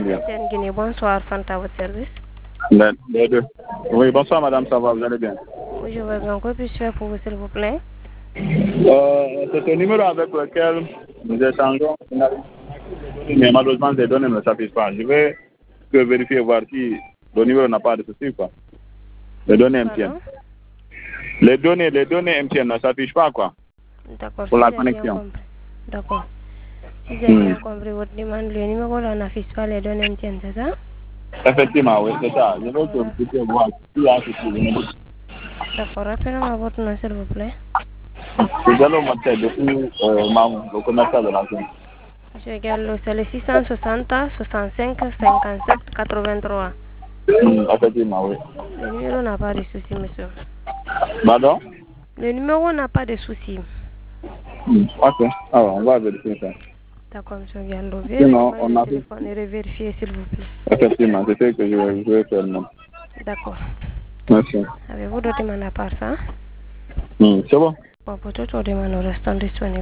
Etienne Guinée, bonsoir, Fanta, votre service. Les deux. Oui, bonsoir madame, ça va, vous allez bien? Oui, je vais bien. Quoi puis-je faire pour vous, s'il vous plaît? C'est un numéro avec lequel nous échangeons, mais malheureusement les données ne s'affichent pas. Je vais vérifier, voir si le numéro n'a pas de souci, quoi. Les données MTN. Les données MTN ne s'affichent pas, quoi. D'accord, Pour si la j'ai bien connexion. compris. D'accord. Si j'ai bien compris votre demande, le numéro là n'affiche pas les données MTN, c'est ça? Effectivement, oui, c'est ça. Je vais vérifier, voir s'il y a un souci. D'accord, rappelez-moi votre nom, s'il vous plaît. C'est Diallo Martel, depuis Mamou, le commercial de la zone. Je regarde, c'est le 660 65 57 83. Effectivement, oui. Le numéro n'a pas de souci, monsieur. Pardon? Le numéro n'a pas de souci. Ok, alors on va vérifier ça. D'accord, monsieur Gallo. Sinon, on a Téléphone et vérifier, s'il vous plaît. effectivement, c'est ce que je vais faire maintenant. D'accord. Merci. Avez-vous d'autres demandes à part ça? C'est bon? Bon, pour toutes vos demandes, nous restons disponibles.